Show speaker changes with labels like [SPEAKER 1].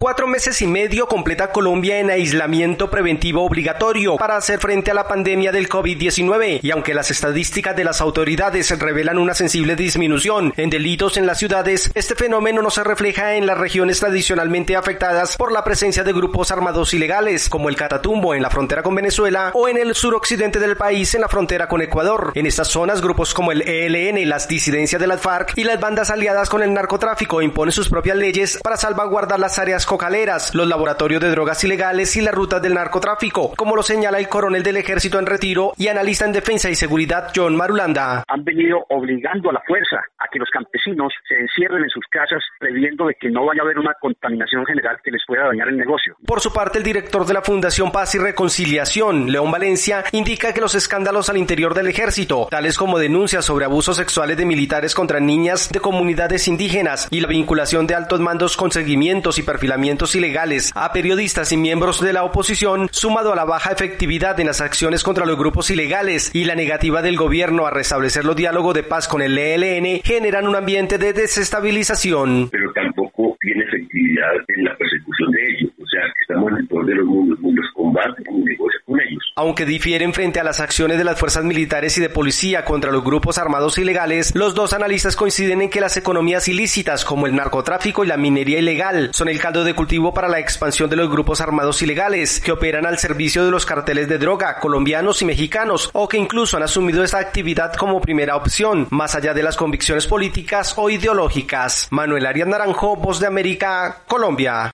[SPEAKER 1] 4 meses y medio completa Colombia en aislamiento preventivo obligatorio para hacer frente a la pandemia del COVID-19 y aunque las estadísticas de las autoridades revelan una sensible disminución en delitos en las ciudades, este fenómeno no se refleja en las regiones tradicionalmente afectadas por la presencia de grupos armados ilegales, como el Catatumbo en la frontera con Venezuela o en el suroccidente del país en la frontera con Ecuador. En estas zonas, grupos como el ELN, las disidencias de las FARC y las bandas aliadas con el narcotráfico imponen sus propias leyes para salvaguardar las áreas cocaleras, los laboratorios de drogas ilegales y las rutas del narcotráfico, como lo señala el coronel del Ejército en retiro y analista en defensa y seguridad John Marulanda.
[SPEAKER 2] Han venido obligando a la fuerza a que los campesinos se encierren en sus casas, previendo de que no vaya a haber una contaminación general que les pueda dañar el negocio.
[SPEAKER 1] Por su parte, el director de la Fundación Paz y Reconciliación, León Valencia, indica que los escándalos al interior del ejército, tales como denuncias sobre abusos sexuales de militares contra niñas de comunidades indígenas y la vinculación de altos mandos con seguimientos y perfilamientos ilegales a periodistas y miembros de la oposición, sumado a la baja efectividad en las acciones contra los grupos ilegales y la negativa del gobierno a restablecer los diálogos de paz con el ELN, generan un ambiente de desestabilización.
[SPEAKER 3] Pero tampoco tiene efectividad en la persecución de ellos, o sea, que estamos en el peor de los mundos, combaten y negocian con ellos.
[SPEAKER 1] Aunque difieren frente a las acciones de las fuerzas militares y de policía contra los grupos armados ilegales, los dos analistas coinciden en que las economías ilícitas como el narcotráfico y la minería ilegal son el caldo de cultivo para la expansión de los grupos armados ilegales que operan al servicio de los carteles de droga colombianos y mexicanos o que incluso han asumido esta actividad como primera opción, más allá de las convicciones políticas o ideológicas. Manuel Arias Naranjo, Voz de América, Colombia.